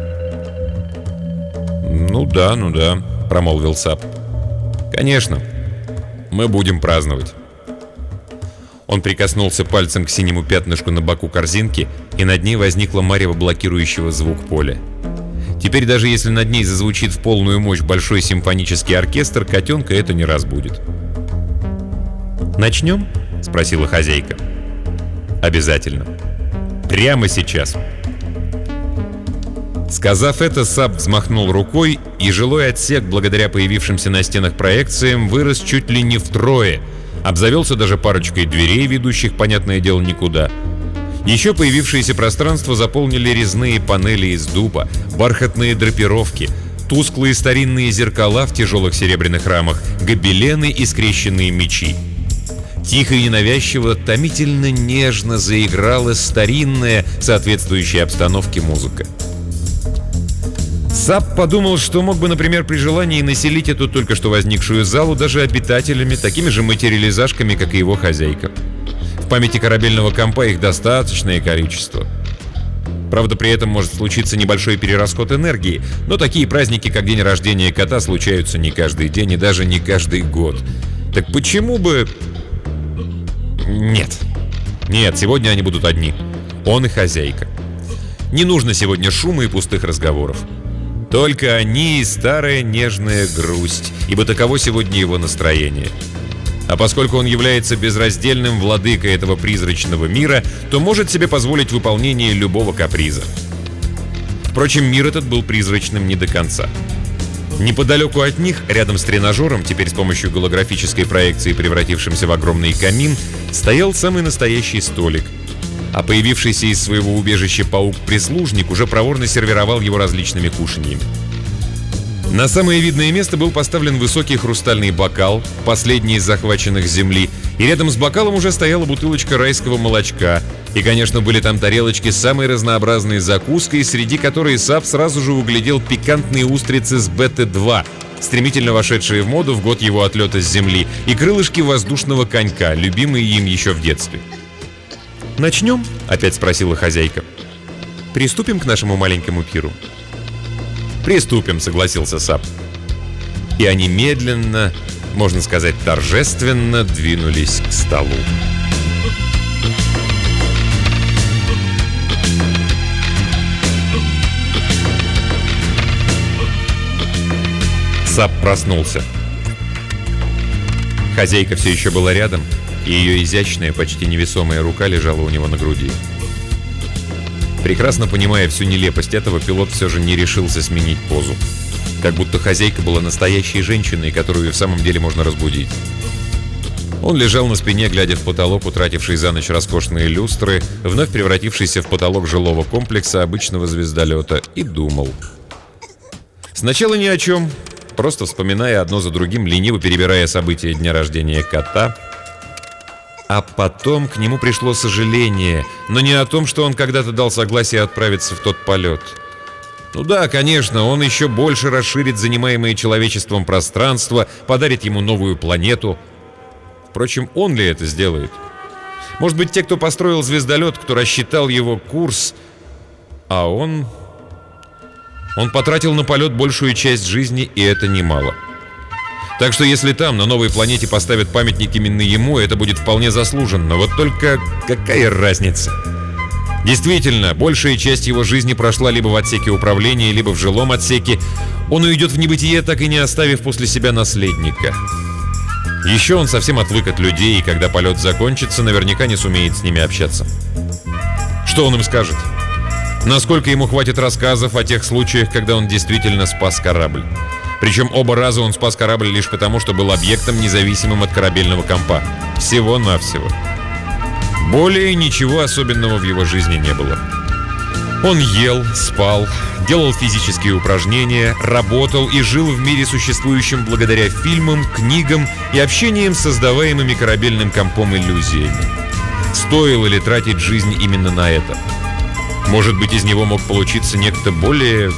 «Ну да», — промолвил Сап. «Конечно, мы будем праздновать». Он прикоснулся пальцем к синему пятнышку на боку корзинки, и над ней возникло марево блокирующего звук поля. Теперь даже если над ней зазвучит в полную мощь большой симфонический оркестр, котенка это не разбудит. «Начнем?» — спросила хозяйка. «Обязательно. Прямо сейчас». Сказав это, Сап взмахнул рукой, и жилой отсек, благодаря появившимся на стенах проекциям, вырос чуть ли не втрое, обзавелся даже парочкой дверей, ведущих, понятное дело, никуда. Еще появившееся пространство заполнили резные панели из дуба, бархатные драпировки, тусклые старинные зеркала в тяжелых серебряных рамах, гобелены и скрещенные мечи. Тихо и ненавязчиво, томительно нежно заиграла старинная, соответствующая обстановке музыка. Сап подумал, что мог бы, например, при желании населить эту только что возникшую залу даже обитателями, такими же материализашками, как и его хозяйка. В памяти корабельного компа их достаточное количество. Правда, при этом может случиться небольшой перерасход энергии, но такие праздники, как день рождения кота, случаются не каждый день и даже не каждый год. Так почему бы... Нет, сегодня они будут одни. Он и хозяйка. Не нужно сегодня шума и пустых разговоров. Только они и старая нежная грусть, ибо таково сегодня его настроение. А поскольку он является безраздельным владыкой этого призрачного мира, то может себе позволить выполнение любого каприза. Впрочем, мир этот был призрачным не до конца. Неподалеку от них, рядом с тренажером, теперь с помощью голографической проекции, превратившимся в огромный камин, стоял самый настоящий столик. А появившийся из своего убежища паук-прислужник уже проворно сервировал его различными кушаньями. На самое видное место был поставлен высокий хрустальный бокал, последний из захваченных с земли, и рядом с бокалом уже стояла бутылочка райского молочка. И, конечно, были там тарелочки с самой разнообразной закуской, среди которой Сап сразу же углядел пикантные устрицы с БТ-2, стремительно вошедшие в моду в год его отлета с земли, и крылышки воздушного конька, любимые им еще в детстве. «Начнем?» — опять спросила хозяйка. «Приступим к нашему маленькому пиру?» «Приступим», — согласился Сап. И они медленно, можно сказать, торжественно двинулись к столу. Сап проснулся. Хозяйка все еще была рядом, и ее изящная, почти невесомая рука лежала у него на груди. Прекрасно понимая всю нелепость этого, пилот все же не решился сменить позу. Как будто хозяйка была настоящей женщиной, которую в самом деле можно разбудить. Он лежал на спине, глядя в потолок, утративший за ночь роскошные люстры, вновь превратившийся в потолок жилого комплекса обычного звездолета, и думал. Сначала ни о чем, просто вспоминая одно за другим, лениво перебирая события дня рождения кота. А потом к нему пришло сожаление, но не о том, что он когда-то дал согласие отправиться в тот полет. Ну да, конечно, он еще больше расширит занимаемое человечеством пространство, подарит ему новую планету. Впрочем, он ли это сделает? Может быть, те, кто построил звездолет, кто рассчитал его курс, а он потратил на полет большую часть жизни, и это немало. Так что если там, на новой планете, поставят памятник именно ему, это будет вполне заслуженно. Вот только какая разница? Действительно, большая часть его жизни прошла либо в отсеке управления, либо в жилом отсеке. Он уйдет в небытие, так и не оставив после себя наследника. Еще он совсем отвык от людей, и когда полет закончится, наверняка не сумеет с ними общаться. Что он им скажет? Насколько ему хватит рассказов о тех случаях, когда он действительно спас корабль? Причем оба раза он спас корабль лишь потому, что был объектом, независимым от корабельного компа. Всего-навсего. Более ничего особенного в его жизни не было. Он ел, спал, делал физические упражнения, работал и жил в мире, существующем благодаря фильмам, книгам и общениям с создаваемыми корабельным компом иллюзиями. Стоило ли тратить жизнь именно на это? Может быть, из него мог получиться некто более...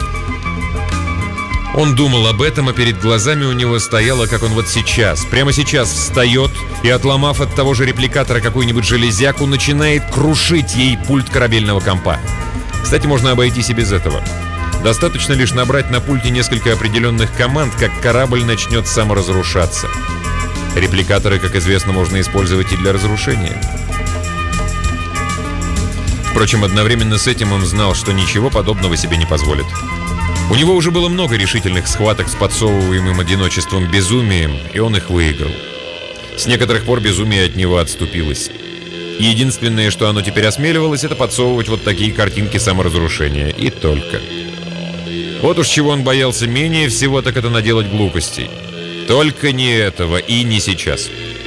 Он думал об этом, а перед глазами у него стояло, как он вот сейчас, прямо сейчас встает и, отломав от того же репликатора какую-нибудь железяку, начинает крушить ей пульт корабельного компа. Кстати, можно обойтись и без этого. Достаточно лишь набрать на пульте несколько определенных команд, как корабль начнет саморазрушаться. Репликаторы, как известно, можно использовать и для разрушения. Впрочем, одновременно с этим он знал, что ничего подобного себе не позволит. У него уже было много решительных схваток с подсовываемым одиночеством безумием, и он их выиграл. С некоторых пор безумие от него отступилось. Единственное, что оно теперь осмеливалось, это подсовывать вот такие картинки саморазрушения. И только. Вот уж чего он боялся менее всего, так это наделать глупостей. Только не этого и не сейчас.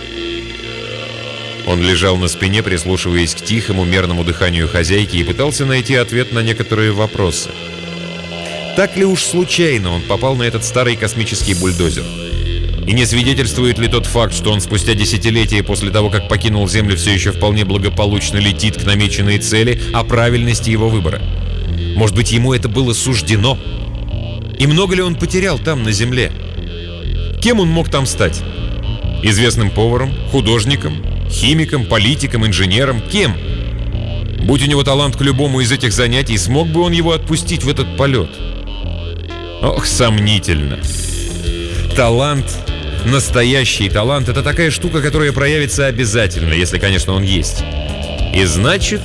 Он лежал на спине, прислушиваясь к тихому, мерному дыханию хозяйки, и пытался найти ответ на некоторые вопросы. Так ли уж случайно он попал на этот старый космический бульдозер? И не свидетельствует ли тот факт, что он спустя десятилетия после того, как покинул Землю, все еще вполне благополучно летит к намеченной цели, о правильности его выбора? Может быть, ему это было суждено? И много ли он потерял там, на Земле? Кем он мог там стать? Известным поваром, художником, химиком, политиком, инженером? Кем? Будь у него талант к любому из этих занятий, смог бы он его отпустить в этот полет? Ох, сомнительно. Талант, настоящий талант — это такая штука, которая проявится обязательно, если, конечно, он есть. И значит...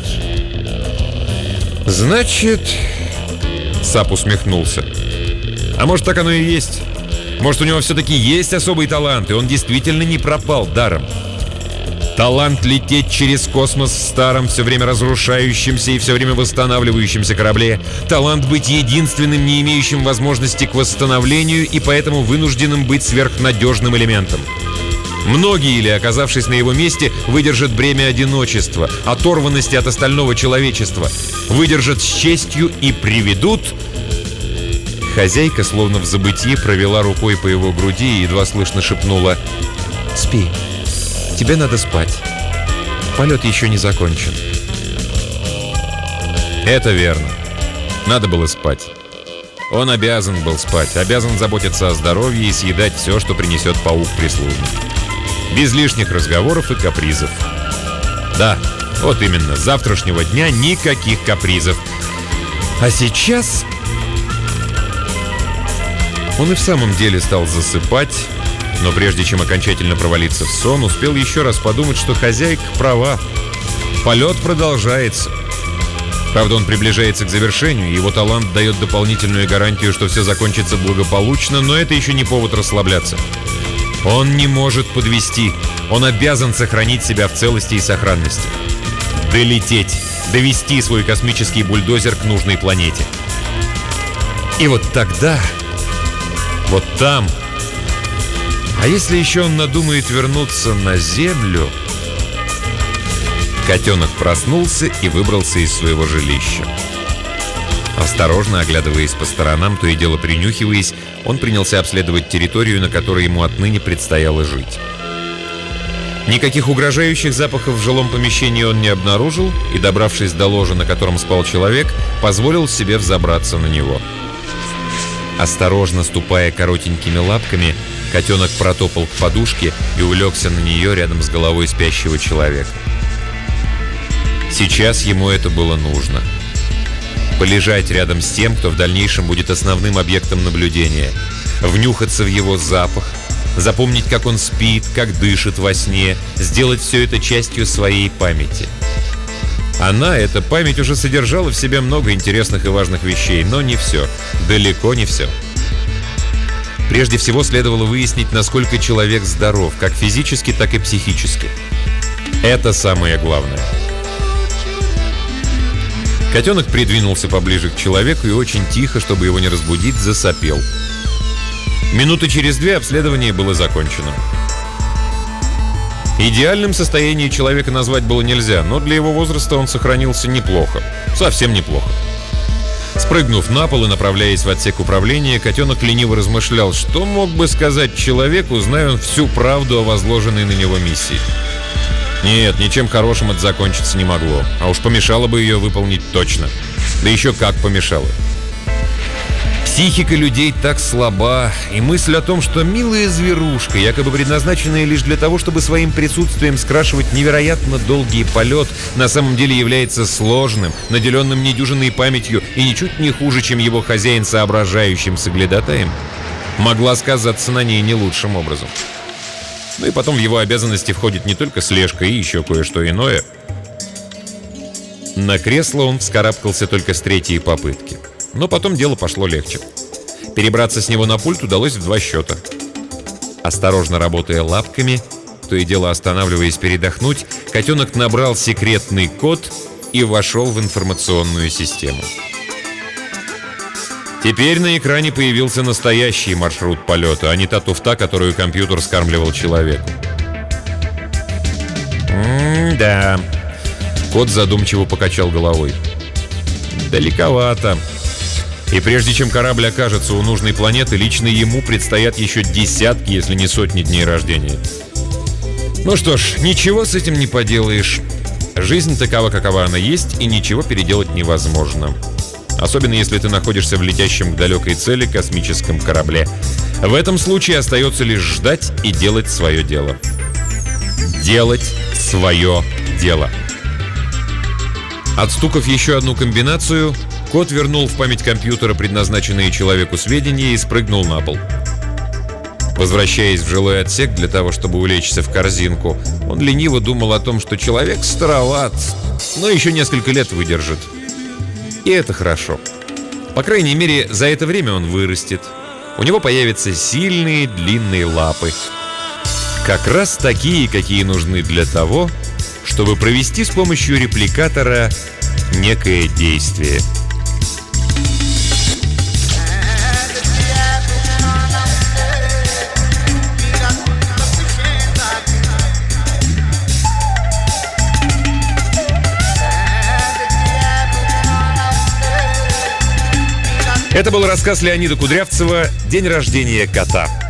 Сап усмехнулся. А может, так оно и есть? Может, у него все-таки есть особый талант, и он действительно не пропал даром? Талант лететь через космос в старом, все время разрушающемся и все время восстанавливающемся корабле. Талант быть единственным, не имеющим возможности к восстановлению и поэтому вынужденным быть сверхнадежным элементом. Многие ли, оказавшись на его месте, выдержат бремя одиночества, оторванности от остального человечества, выдержат с честью и приведут... Хозяйка, словно в забытии, провела рукой по его груди и едва слышно шепнула: «Спи. Тебе надо спать. Полет еще не закончен». Это верно. Надо было спать. Он обязан был спать, обязан заботиться о здоровье и съедать все, что принесет паук-прислужник. Без лишних разговоров и капризов. Да, вот именно, с завтрашнего дня никаких капризов. А сейчас... Он и в самом деле стал засыпать, но прежде чем окончательно провалиться в сон, успел еще раз подумать, что хозяйка права. Полет продолжается. Правда, он приближается к завершению, и его талант дает дополнительную гарантию, что все закончится благополучно, но это еще не повод расслабляться. Он не может подвести. Он обязан сохранить себя в целости и сохранности. Долететь, довести свой космический бульдозер к нужной планете. И вот тогда... Вот там. А если еще он надумает вернуться на Землю? Котенок проснулся и выбрался из своего жилища. Осторожно оглядываясь по сторонам, то и дело принюхиваясь, он принялся обследовать территорию, на которой ему отныне предстояло жить. Никаких угрожающих запахов в жилом помещении он не обнаружил и, добравшись до ложа, на котором спал человек, позволил себе взобраться на него. Осторожно ступая коротенькими лапками, котенок протопал к подушке и улегся на нее рядом с головой спящего человека. Сейчас ему это было нужно. Полежать рядом с тем, кто в дальнейшем будет основным объектом наблюдения, внюхаться в его запах, запомнить, как он спит, как дышит во сне, сделать все это частью своей памяти. Эта память уже содержала в себе много интересных и важных вещей, но не все, далеко не все. Прежде всего следовало выяснить, насколько человек здоров, как физически, так и психически. Это самое главное. Котенок придвинулся поближе к человеку и очень тихо, чтобы его не разбудить, засопел. Минуты через 2 обследование было закончено. Идеальным состояние человека назвать было нельзя, но для его возраста он сохранился неплохо. Совсем неплохо. Спрыгнув на пол и направляясь в отсек управления, котенок лениво размышлял, что мог бы сказать человеку, зная он всю правду о возложенной на него миссии. Нет, ничем хорошим это закончиться не могло. А уж помешало бы ее выполнить точно. Да еще как помешало. Психика людей так слаба, и мысль о том, что милая зверушка, якобы предназначенная лишь для того, чтобы своим присутствием скрашивать невероятно долгий полет, на самом деле является сложным, наделенным недюжинной памятью и ничуть не хуже, чем его хозяин соображающим соглядатаем, могла сказаться на ней не лучшим образом. Ну и потом в его обязанности входит не только слежка и еще кое-что иное. На кресло он вскарабкался только с 3-й попытки. Но потом дело пошло легче. Перебраться с него на пульт удалось в 2 счета. Осторожно работая лапками, то и дело останавливаясь передохнуть, котенок набрал секретный код и вошел в информационную систему. Теперь на экране появился настоящий маршрут полета, а не та туфта, которую компьютер скармливал человеку. Да. Кот задумчиво покачал головой. Далековато. И прежде чем корабль окажется у нужной планеты, лично ему предстоят еще десятки, если не сотни дней рождения. Ну что ж, ничего с этим не поделаешь. Жизнь такова, какова она есть, и ничего переделать невозможно. Особенно если ты находишься в летящем к далекой цели космическом корабле. В этом случае остается лишь ждать и делать свое дело. Делать свое дело. Отстукав еще одну комбинацию, кот вернул в память компьютера предназначенные человеку сведения и спрыгнул на пол. Возвращаясь в жилой отсек для того, чтобы улечься в корзинку, он лениво думал о том, что человек староват, но еще несколько лет выдержит. И это хорошо. По крайней мере, за это время он вырастет. У него появятся сильные длинные лапы. Как раз такие, какие нужны для того, чтобы провести с помощью репликатора некое действие. Это был рассказ Леонида Кудрявцева «День рождения кота».